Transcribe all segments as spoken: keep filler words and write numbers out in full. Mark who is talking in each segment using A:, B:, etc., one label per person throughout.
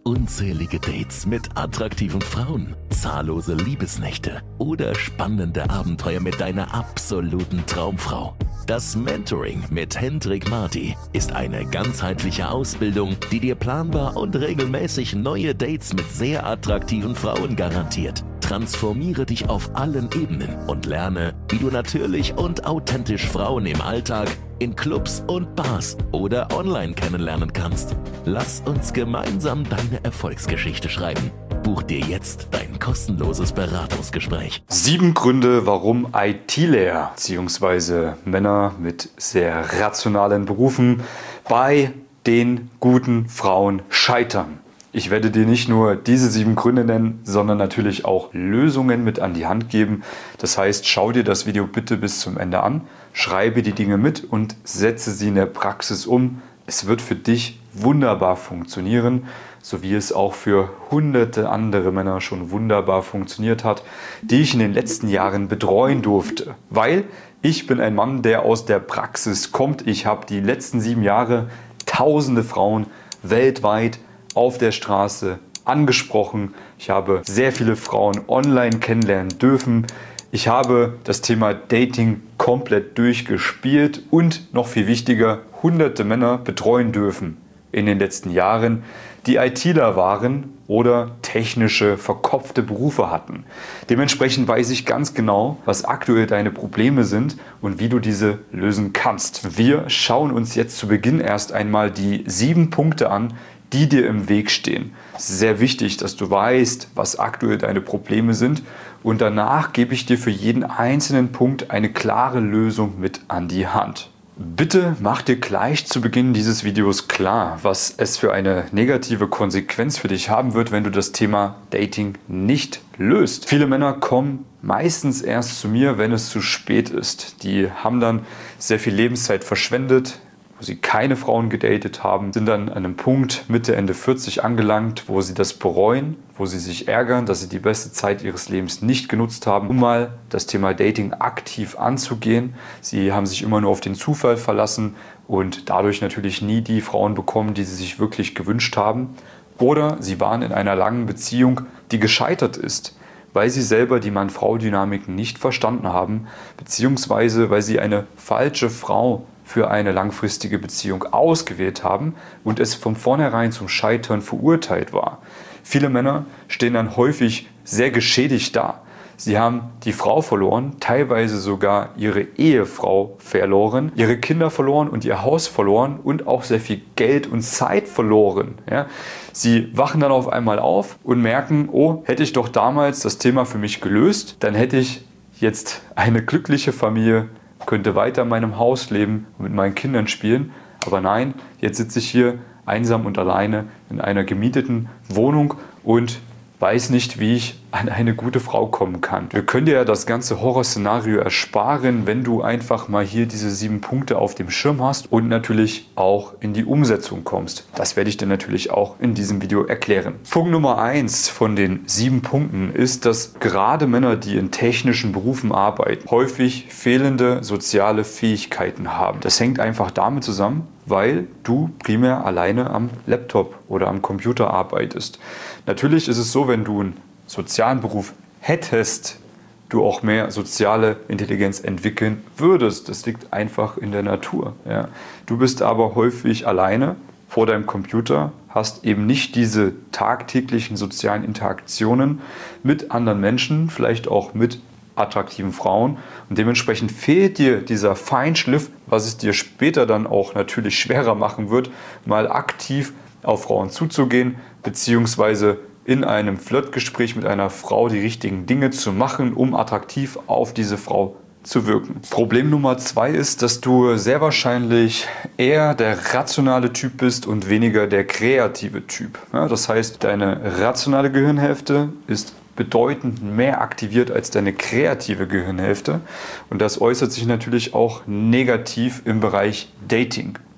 A: unzählige Dates mit attraktiven Frauen, zahllose Liebesnächte oder spannende Abenteuer mit deiner absoluten Traumfrau. Das Mentoring mit Hendrik Marty ist eine ganzheitliche Ausbildung, die dir planbar und regelmäßig neue Dates mit sehr attraktiven Frauen garantiert. Transformiere dich auf allen Ebenen und lerne, wie du natürlich und authentisch Frauen im Alltag, in Clubs und Bars oder online kennenlernen kannst. Lass uns gemeinsam deine Erfolgsgeschichte schreiben. Buch dir jetzt dein kostenloses Beratungsgespräch.
B: Sieben Gründe, warum ITler bzw. Männer mit sehr rationalen Berufen bei den guten Frauen scheitern. Ich werde dir nicht nur diese sieben Gründe nennen, sondern natürlich auch Lösungen mit an die Hand geben. Das heißt, schau dir das Video bitte bis zum Ende an, schreibe die Dinge mit und setze sie in der Praxis um. Es wird für dich wunderbar funktionieren, so wie es auch für hunderte andere Männer schon wunderbar funktioniert hat, die ich in den letzten Jahren betreuen durfte. Weil ich bin ein Mann, der aus der Praxis kommt. Ich habe die letzten sieben Jahre tausende Frauen weltweit auf der Straße angesprochen. Ich habe sehr viele Frauen online kennenlernen dürfen. Ich habe das Thema Dating komplett durchgespielt und noch viel wichtiger, hunderte Männer betreuen dürfen in den letzten Jahren, die ITler waren oder technische, verkopfte Berufe hatten. Dementsprechend weiß ich ganz genau, was aktuell deine Probleme sind und wie du diese lösen kannst. Wir schauen uns jetzt zu Beginn erst einmal die sieben Punkte an, die dir im Weg stehen. Es ist sehr wichtig, dass du weißt, was aktuell deine Probleme sind, und danach gebe ich dir für jeden einzelnen Punkt eine klare Lösung mit an die Hand. Bitte mach dir gleich zu Beginn dieses Videos klar, was es für eine negative Konsequenz für dich haben wird, wenn du das Thema Dating nicht löst. Viele Männer kommen meistens erst zu mir, wenn es zu spät ist. Die haben dann sehr viel Lebenszeit verschwendet, wo sie keine Frauen gedatet haben, sind dann an einem Punkt Mitte, Ende vierzig angelangt, wo sie das bereuen, wo sie sich ärgern, dass sie die beste Zeit ihres Lebens nicht genutzt haben, um mal das Thema Dating aktiv anzugehen. Sie haben sich immer nur auf den Zufall verlassen und dadurch natürlich nie die Frauen bekommen, die sie sich wirklich gewünscht haben. Oder sie waren in einer langen Beziehung, die gescheitert ist, weil sie selber die Mann-Frau-Dynamik nicht verstanden haben, beziehungsweise weil sie eine falsche Frau für eine langfristige Beziehung ausgewählt haben und es von vornherein zum Scheitern verurteilt war. Viele Männer stehen dann häufig sehr geschädigt da. Sie haben die Frau verloren, teilweise sogar ihre Ehefrau verloren, ihre Kinder verloren und ihr Haus verloren und auch sehr viel Geld und Zeit verloren. Ja? Sie wachen dann auf einmal auf und merken, oh, hätte ich doch damals das Thema für mich gelöst, dann hätte ich jetzt eine glückliche Familie, könnte weiter in meinem Haus leben und mit meinen Kindern spielen. Aber nein, jetzt sitze ich hier einsam und alleine in einer gemieteten Wohnung und weiß nicht, wie ich an eine gute Frau kommen kann. Wir können dir ja das ganze Horrorszenario ersparen, wenn du einfach mal hier diese sieben Punkte auf dem Schirm hast und natürlich auch in die Umsetzung kommst. Das werde ich dir natürlich auch in diesem Video erklären. Punkt Nummer eins von den sieben Punkten ist, dass gerade Männer, die in technischen Berufen arbeiten, häufig fehlende soziale Fähigkeiten haben. Das hängt einfach damit zusammen, weil du primär alleine am Laptop oder am Computer arbeitest. Natürlich ist es so, wenn du einen sozialen Beruf hättest, du auch mehr soziale Intelligenz entwickeln würdest. Das liegt einfach in der Natur. Ja. Du bist aber häufig alleine vor deinem Computer, hast eben nicht diese tagtäglichen sozialen Interaktionen mit anderen Menschen, vielleicht auch mit attraktiven Frauen, und dementsprechend fehlt dir dieser Feinschliff, was es dir später dann auch natürlich schwerer machen wird, mal aktiv auf Frauen zuzugehen, beziehungsweise in einem Flirtgespräch mit einer Frau die richtigen Dinge zu machen, um attraktiv auf diese Frau zu wirken. Problem Nummer zwei ist, dass du sehr wahrscheinlich eher der rationale Typ bist und weniger der kreative Typ. Ja, das heißt, deine rationale Gehirnhälfte ist bedeutend mehr aktiviert als deine kreative Gehirnhälfte, und das äußert sich natürlich auch negativ im Bereich Dating.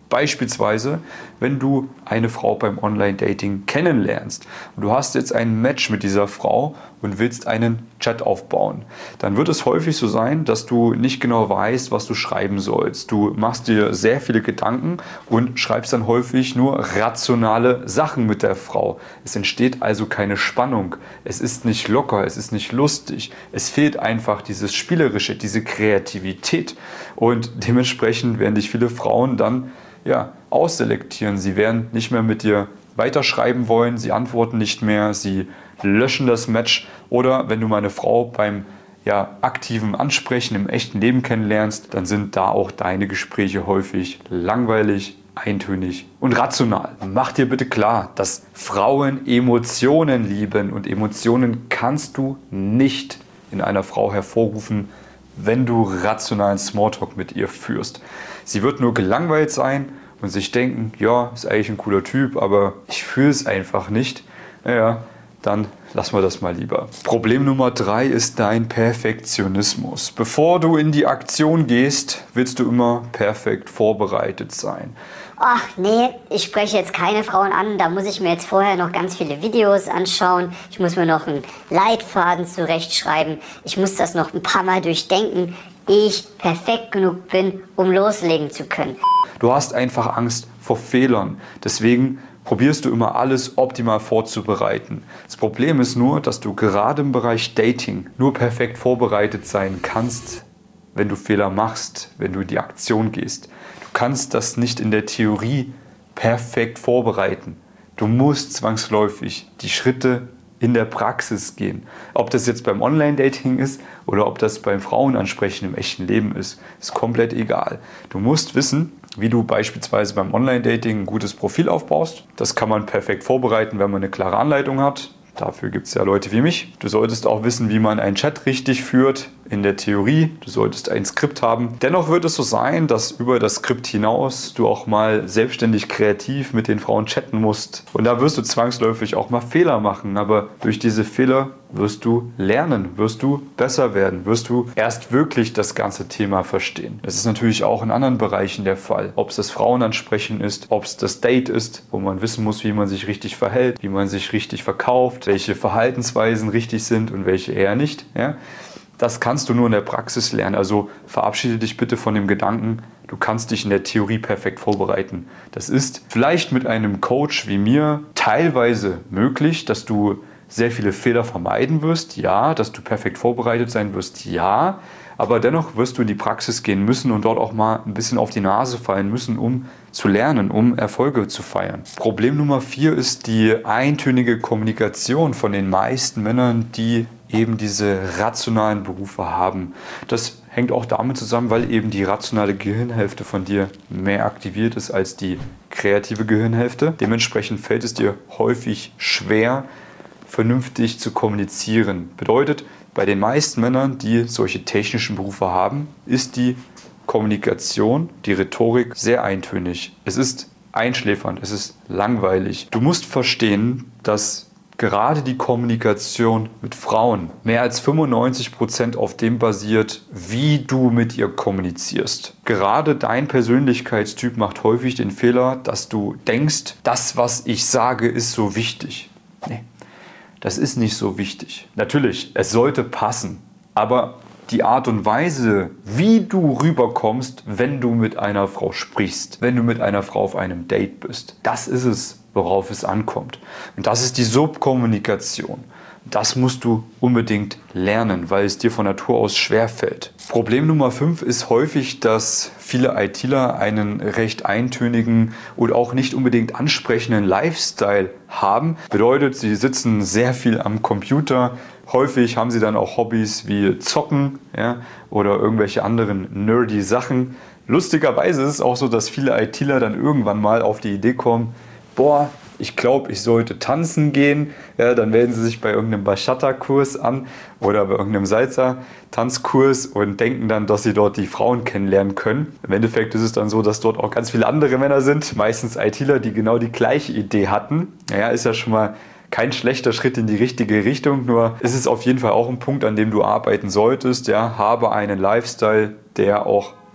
B: Beispielsweise, wenn du eine Frau beim Online-Dating kennenlernst und du hast jetzt ein Match mit dieser Frau und willst einen Chat aufbauen, dann wird es häufig so sein, dass du nicht genau weißt, was du schreiben sollst. Du machst dir sehr viele Gedanken und schreibst dann häufig nur rationale Sachen mit der Frau. Es entsteht also keine Spannung. Es ist nicht locker, es ist nicht lustig. Es fehlt einfach dieses Spielerische, diese Kreativität. Und dementsprechend werden dich viele Frauen dann ja, ausselektieren. Sie werden nicht mehr mit dir weiterschreiben wollen, sie antworten nicht mehr, sie löschen das Match. Oder wenn du mal eine Frau beim ja, aktiven Ansprechen im echten Leben kennenlernst, dann sind da auch deine Gespräche häufig langweilig, eintönig und rational. Mach dir bitte klar, dass Frauen Emotionen lieben und Emotionen kannst du nicht in einer Frau hervorrufen, wenn du rationalen Smalltalk mit ihr führst. Sie wird nur gelangweilt sein und sich denken, ja, ist eigentlich ein cooler Typ, aber ich fühle es einfach nicht. Naja, dann lassen wir das mal lieber. Problem Nummer drei ist dein Perfektionismus. Bevor du in die Aktion gehst, willst du immer perfekt vorbereitet sein.
C: Ach nee, ich spreche jetzt keine Frauen an, da muss ich mir jetzt vorher noch ganz viele Videos anschauen. Ich muss mir noch einen Leitfaden zurechtschreiben. Ich muss das noch ein paar Mal durchdenken, ehe ich perfekt genug bin, um loslegen zu können.
B: Du hast einfach Angst vor Fehlern. Deswegen probierst du immer alles optimal vorzubereiten. Das Problem ist nur, dass du gerade im Bereich Dating nur perfekt vorbereitet sein kannst, wenn du Fehler machst, wenn du in die Aktion gehst. Du kannst das nicht in der Theorie perfekt vorbereiten. Du musst zwangsläufig die Schritte in der Praxis gehen. Ob das jetzt beim Online-Dating ist oder ob das beim Frauenansprechen im echten Leben ist, ist komplett egal. Du musst wissen, wie du beispielsweise beim Online-Dating ein gutes Profil aufbaust. Das kann man perfekt vorbereiten, wenn man eine klare Anleitung hat. Dafür gibt es ja Leute wie mich. Du solltest auch wissen, wie man einen Chat richtig führt in der Theorie. Du solltest ein Skript haben. Dennoch wird es so sein, dass über das Skript hinaus du auch mal selbstständig kreativ mit den Frauen chatten musst. Und da wirst du zwangsläufig auch mal Fehler machen. Aber durch diese Fehler wirst du lernen, wirst du besser werden, wirst du erst wirklich das ganze Thema verstehen. Das ist natürlich auch in anderen Bereichen der Fall. Ob es das Frauenansprechen ist, ob es das Date ist, wo man wissen muss, wie man sich richtig verhält, wie man sich richtig verkauft, welche Verhaltensweisen richtig sind und welche eher nicht. Ja? Das kannst du nur in der Praxis lernen. Also verabschiede dich bitte von dem Gedanken, du kannst dich in der Theorie perfekt vorbereiten. Das ist vielleicht mit einem Coach wie mir teilweise möglich, dass du sehr viele Fehler vermeiden wirst, ja, dass du perfekt vorbereitet sein wirst, ja, aber dennoch wirst du in die Praxis gehen müssen und dort auch mal ein bisschen auf die Nase fallen müssen, um zu lernen, um Erfolge zu feiern. Problem Nummer vier ist die eintönige Kommunikation von den meisten Männern, die eben diese rationalen Berufe haben. Das hängt auch damit zusammen, weil eben die rationale Gehirnhälfte von dir mehr aktiviert ist als die kreative Gehirnhälfte. Dementsprechend fällt es dir häufig schwer, vernünftig zu kommunizieren. Bedeutet, bei den meisten Männern, die solche technischen Berufe haben, ist die Kommunikation, die Rhetorik sehr eintönig. Es ist einschläfernd, es ist langweilig. Du musst verstehen, dass gerade die Kommunikation mit Frauen mehr als fünfundneunzig Prozent auf dem basiert, wie du mit ihr kommunizierst. Gerade dein Persönlichkeitstyp macht häufig den Fehler, dass du denkst, das, was ich sage, ist so wichtig. Nee. Das ist nicht so wichtig. Natürlich, es sollte passen, aber die Art und Weise, wie du rüberkommst, wenn du mit einer Frau sprichst, wenn du mit einer Frau auf einem Date bist, das ist es, worauf es ankommt. Und das ist die Subkommunikation. Das musst du unbedingt lernen, weil es dir von Natur aus schwerfällt. Problem Nummer fünf ist häufig, dass viele ITler einen recht eintönigen und auch nicht unbedingt ansprechenden Lifestyle haben. Bedeutet, sie sitzen sehr viel am Computer. Häufig haben sie dann auch Hobbys wie Zocken, ja, oder irgendwelche anderen nerdy Sachen. Lustigerweise ist es auch so, dass viele ITler dann irgendwann mal auf die Idee kommen, boah, ich glaube, ich sollte tanzen gehen. Ja, dann melden sie sich bei irgendeinem Bachata-Kurs an oder bei irgendeinem Salsa-Tanzkurs und denken dann, dass sie dort die Frauen kennenlernen können. Im Endeffekt ist es dann so, dass dort auch ganz viele andere Männer sind, meistens ITler, die genau die gleiche Idee hatten. Naja, ist ja schon mal kein schlechter Schritt in die richtige Richtung, nur ist es auf jeden Fall auch ein Punkt, an dem du arbeiten solltest. Ja, habe einen Lifestyle, der auch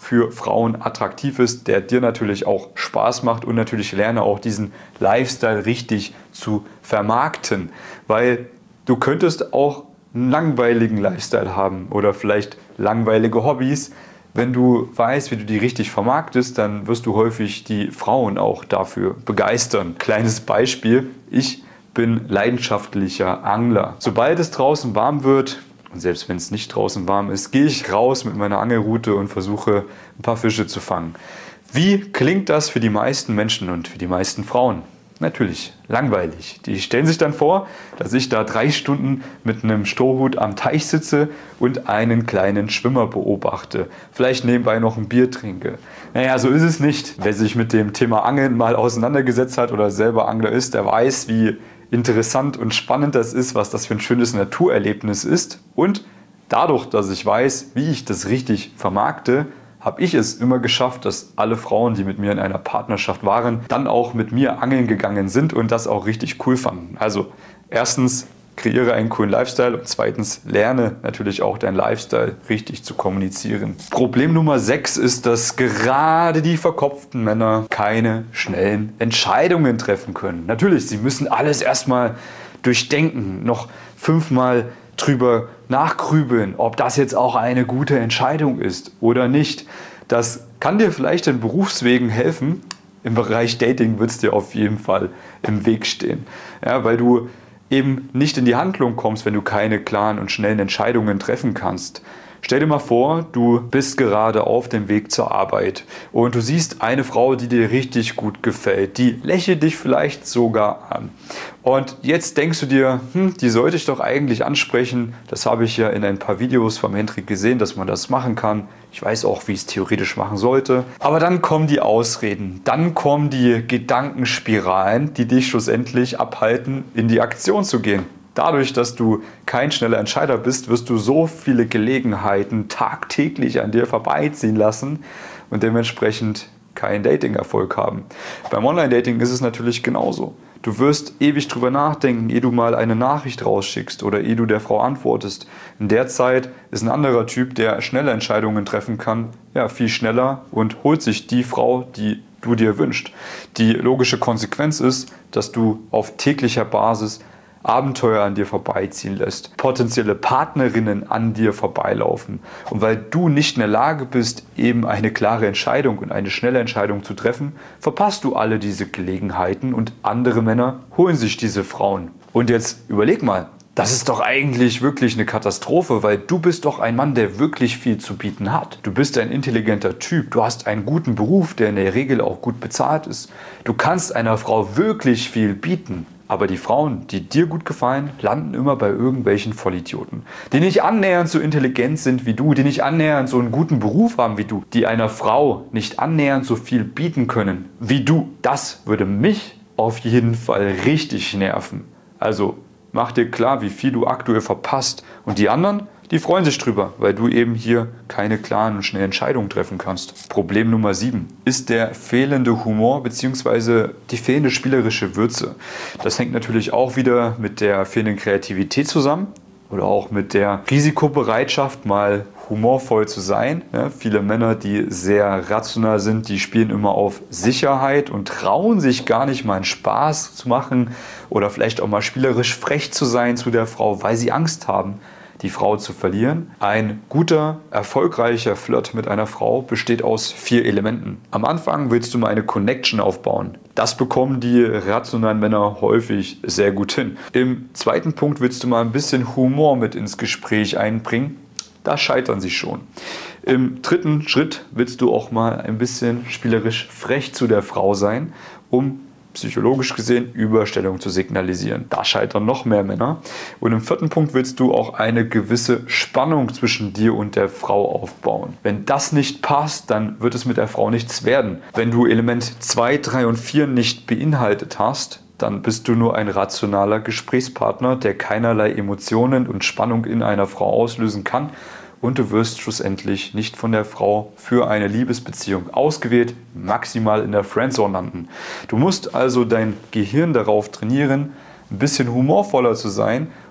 B: für Frauen attraktiv ist, der dir natürlich auch Spaß macht und natürlich lerne auch diesen Lifestyle richtig zu vermarkten, weil du könntest auch einen langweiligen Lifestyle haben oder vielleicht langweilige Hobbys. Wenn du weißt, wie du die richtig vermarktest, dann wirst du häufig die Frauen auch dafür begeistern. Kleines Beispiel, ich bin leidenschaftlicher Angler. Sobald es draußen warm wird, und selbst wenn es nicht draußen warm ist, gehe ich raus mit meiner Angelrute und versuche ein paar Fische zu fangen. Wie klingt das für die meisten Menschen und für die meisten Frauen? Natürlich langweilig. Die stellen sich dann vor, dass ich da drei Stunden mit einem Strohhut am Teich sitze und einen kleinen Schwimmer beobachte. Vielleicht nebenbei noch ein Bier trinke. Naja, so ist es nicht. Wer sich mit dem Thema Angeln mal auseinandergesetzt hat oder selber Angler ist, der weiß, wie interessant und spannend das ist, was das für ein schönes Naturerlebnis ist. Und dadurch, dass ich weiß, wie ich das richtig vermarkte, habe ich es immer geschafft, dass alle Frauen, die mit mir in einer Partnerschaft waren, dann auch mit mir angeln gegangen sind und das auch richtig cool fanden. Also erstens, kreiere einen coolen Lifestyle und zweitens, lerne natürlich auch deinen Lifestyle richtig zu kommunizieren. Problem Nummer sechs ist, dass gerade die verkopften Männer keine schnellen Entscheidungen treffen können. Natürlich, sie müssen alles erstmal durchdenken, noch fünfmal drüber nachgrübeln, ob das jetzt auch eine gute Entscheidung ist oder nicht. Das kann dir vielleicht in Berufswegen helfen. Im Bereich Dating wird es dir auf jeden Fall im Weg stehen. Ja, weil du eben nicht in die Handlung kommst, wenn du keine klaren und schnellen Entscheidungen treffen kannst. Stell dir mal vor, du bist gerade auf dem Weg zur Arbeit und du siehst eine Frau, die dir richtig gut gefällt. Die lächelt dich vielleicht sogar an. Und jetzt denkst du dir, hm, die sollte ich doch eigentlich ansprechen. Das habe ich ja in ein paar Videos vom Hendrik gesehen, dass man das machen kann. Ich weiß auch, wie ich es theoretisch machen sollte. Aber dann kommen die Ausreden, dann kommen die Gedankenspiralen, die dich schlussendlich abhalten, in die Aktion zu gehen. Dadurch, dass du kein schneller Entscheider bist, wirst du so viele Gelegenheiten tagtäglich an dir vorbeiziehen lassen und dementsprechend keinen Dating-Erfolg haben. Beim Online-Dating ist es natürlich genauso. Du wirst ewig drüber nachdenken, ehe du mal eine Nachricht rausschickst oder ehe du der Frau antwortest. In der Zeit ist ein anderer Typ, der schnelle Entscheidungen treffen kann, ja, viel schneller und holt sich die Frau, die du dir wünschst. Die logische Konsequenz ist, dass du auf täglicher Basis Abenteuer an dir vorbeiziehen lässt, potenzielle Partnerinnen an dir vorbeilaufen. Und weil du nicht in der Lage bist, eben eine klare Entscheidung und eine schnelle Entscheidung zu treffen, verpasst du alle diese Gelegenheiten und andere Männer holen sich diese Frauen. Und jetzt überleg mal, das ist doch eigentlich wirklich eine Katastrophe, weil du bist doch ein Mann, der wirklich viel zu bieten hat. Du bist ein intelligenter Typ, du hast einen guten Beruf, der in der Regel auch gut bezahlt ist. Du kannst einer Frau wirklich viel bieten. Aber die Frauen, die dir gut gefallen, landen immer bei irgendwelchen Vollidioten, die nicht annähernd so intelligent sind wie du, die nicht annähernd so einen guten Beruf haben wie du, die einer Frau nicht annähernd so viel bieten können wie du. Das würde mich auf jeden Fall richtig nerven. Also mach dir klar, wie viel du aktuell verpasst. Und die anderen, die freuen sich drüber, weil du eben hier keine klaren und schnellen Entscheidungen treffen kannst. Problem Nummer sieben ist der fehlende Humor bzw. die fehlende spielerische Würze. Das hängt natürlich auch wieder mit der fehlenden Kreativität zusammen oder auch mit der Risikobereitschaft, mal humorvoll zu sein. Ja, viele Männer, die sehr rational sind, die spielen immer auf Sicherheit und trauen sich gar nicht mal einen Spaß zu machen oder vielleicht auch mal spielerisch frech zu sein zu der Frau, weil sie Angst haben, die Frau zu verlieren. Ein guter, erfolgreicher Flirt mit einer Frau besteht aus vier Elementen. Am Anfang willst du mal eine Connection aufbauen. Das bekommen die rationalen Männer häufig sehr gut hin. Im zweiten Punkt willst du mal ein bisschen Humor mit ins Gespräch einbringen. Da scheitern sie schon. Im dritten Schritt willst du auch mal ein bisschen spielerisch frech zu der Frau sein, um psychologisch gesehen Überstellung zu signalisieren. Da scheitern noch mehr Männer. Und im vierten Punkt willst du auch eine gewisse Spannung zwischen dir und der Frau aufbauen. Wenn das nicht passt, dann wird es mit der Frau nichts werden. Wenn du Element zwei, drei und vier nicht beinhaltet hast, dann bist du nur ein rationaler Gesprächspartner, der keinerlei Emotionen und Spannung in einer Frau auslösen kann. Und du wirst schlussendlich nicht von der Frau für eine Liebesbeziehung ausgewählt, maximal in der Friendzone landen. Du musst also dein Gehirn darauf trainieren, ein bisschen humorvoller zu sein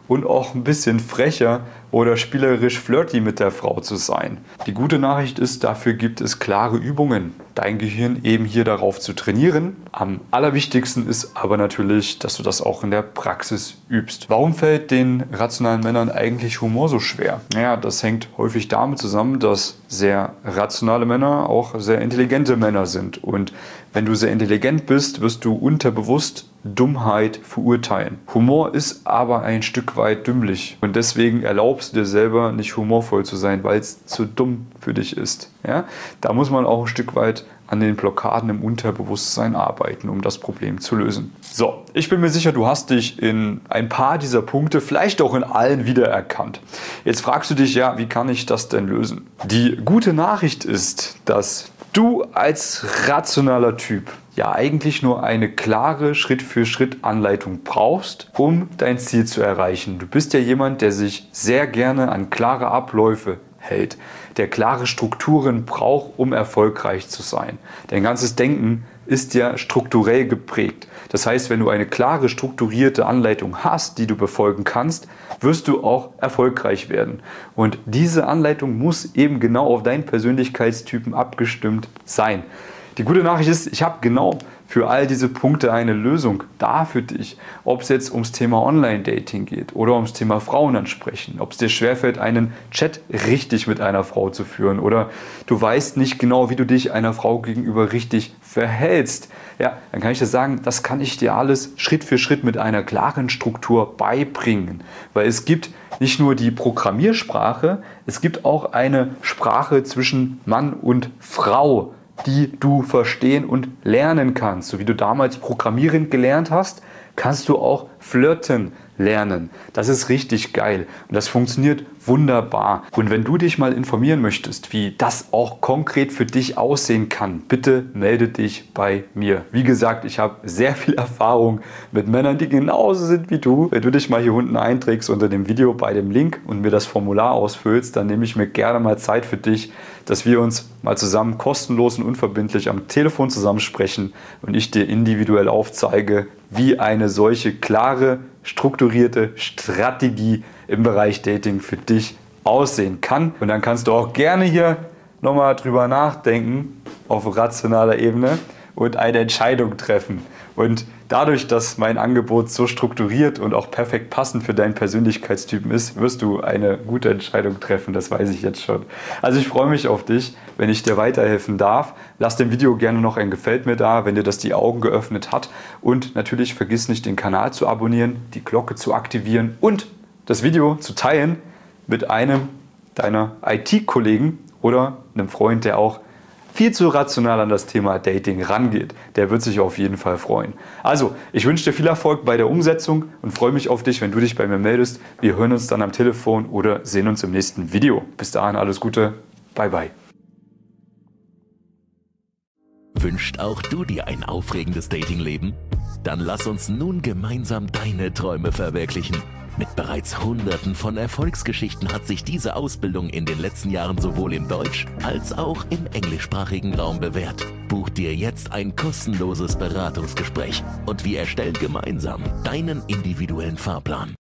B: und auch ein bisschen frecher oder spielerisch flirty mit der Frau zu sein. Die gute Nachricht ist, dafür gibt es klare Übungen, dein Gehirn eben hier darauf zu trainieren. Am allerwichtigsten ist aber natürlich, dass du das auch in der Praxis übst. Warum fällt den rationalen Männern eigentlich Humor so schwer? Naja, das hängt häufig damit zusammen, dass sehr rationale Männer auch sehr intelligente Männer sind. Und wenn du sehr intelligent bist, wirst du unterbewusst Dummheit verurteilen. Humor ist aber ein Stück weit dümmlich und deswegen erlaubst du dir selber nicht humorvoll zu sein, weil es zu dumm für dich ist. Ja? Da muss man auch ein Stück weit an den Blockaden im Unterbewusstsein arbeiten, um das Problem zu lösen. So, ich bin mir sicher, du hast dich in ein paar dieser Punkte, vielleicht auch in allen, wiedererkannt. Jetzt fragst du dich, ja, wie kann ich das denn lösen? Die gute Nachricht ist, dass du als rationaler Typ ja eigentlich nur eine klare Schritt-für-Schritt-Anleitung brauchst, um dein Ziel zu erreichen. Du bist ja jemand, der sich sehr gerne an klare Abläufe hält, der klare Strukturen braucht, um erfolgreich zu sein. Dein ganzes Denken ist ja strukturell geprägt. Das heißt, wenn du eine klare, strukturierte Anleitung hast, die du befolgen kannst, wirst du auch erfolgreich werden. Und diese Anleitung muss eben genau auf deinen Persönlichkeitstypen abgestimmt sein. Die gute Nachricht ist, ich habe genau für all diese Punkte eine Lösung da für dich. Ob es jetzt ums Thema Online-Dating geht oder ums Thema Frauen ansprechen, ob es dir schwerfällt, einen Chat richtig mit einer Frau zu führen oder du weißt nicht genau, wie du dich einer Frau gegenüber richtig verhältst. Ja, dann kann ich dir sagen, das kann ich dir alles Schritt für Schritt mit einer klaren Struktur beibringen. Weil es gibt nicht nur die Programmiersprache, es gibt auch eine Sprache zwischen Mann und Frau, die du verstehen und lernen kannst. So wie du damals Programmieren gelernt hast, kannst du auch flirten lernen. Das ist richtig geil und das funktioniert wunderbar. Und wenn du dich mal informieren möchtest, wie das auch konkret für dich aussehen kann, bitte melde dich bei mir. Wie gesagt, ich habe sehr viel Erfahrung mit Männern, die genauso sind wie du. Wenn du dich mal hier unten einträgst unter dem Video bei dem Link und mir das Formular ausfüllst, dann nehme ich mir gerne mal Zeit für dich, dass wir uns mal zusammen kostenlos und unverbindlich am Telefon zusammensprechen und ich dir individuell aufzeige, wie eine solche klare, strukturierte Strategie im Bereich Dating für dich aussehen kann. Und dann kannst du auch gerne hier nochmal drüber nachdenken auf rationaler Ebene und eine Entscheidung treffen. Und dadurch, dass mein Angebot so strukturiert und auch perfekt passend für deinen Persönlichkeitstypen ist, wirst du eine gute Entscheidung treffen, das weiß ich jetzt schon. Also ich freue mich auf dich, wenn ich dir weiterhelfen darf. Lass dem Video gerne noch ein Gefällt mir da, wenn dir das die Augen geöffnet hat. Und natürlich vergiss nicht, den Kanal zu abonnieren, die Glocke zu aktivieren und das Video zu teilen mit einem deiner I T-Kollegen oder einem Freund, der auch viel zu rational an das Thema Dating rangeht. Der wird sich auf jeden Fall freuen. Also, ich wünsche dir viel Erfolg bei der Umsetzung und freue mich auf dich, wenn du dich bei mir meldest. Wir hören uns dann am Telefon oder sehen uns im nächsten Video. Bis dahin alles Gute. Bye, bye.
A: Wünscht auch du dir ein aufregendes Datingleben? Dann lass uns nun gemeinsam deine Träume verwirklichen. Mit bereits Hunderten von Erfolgsgeschichten hat sich diese Ausbildung in den letzten Jahren sowohl im deutsch- als auch im englischsprachigen Raum bewährt. Buch dir jetzt ein kostenloses Beratungsgespräch und wir erstellen gemeinsam deinen individuellen Fahrplan.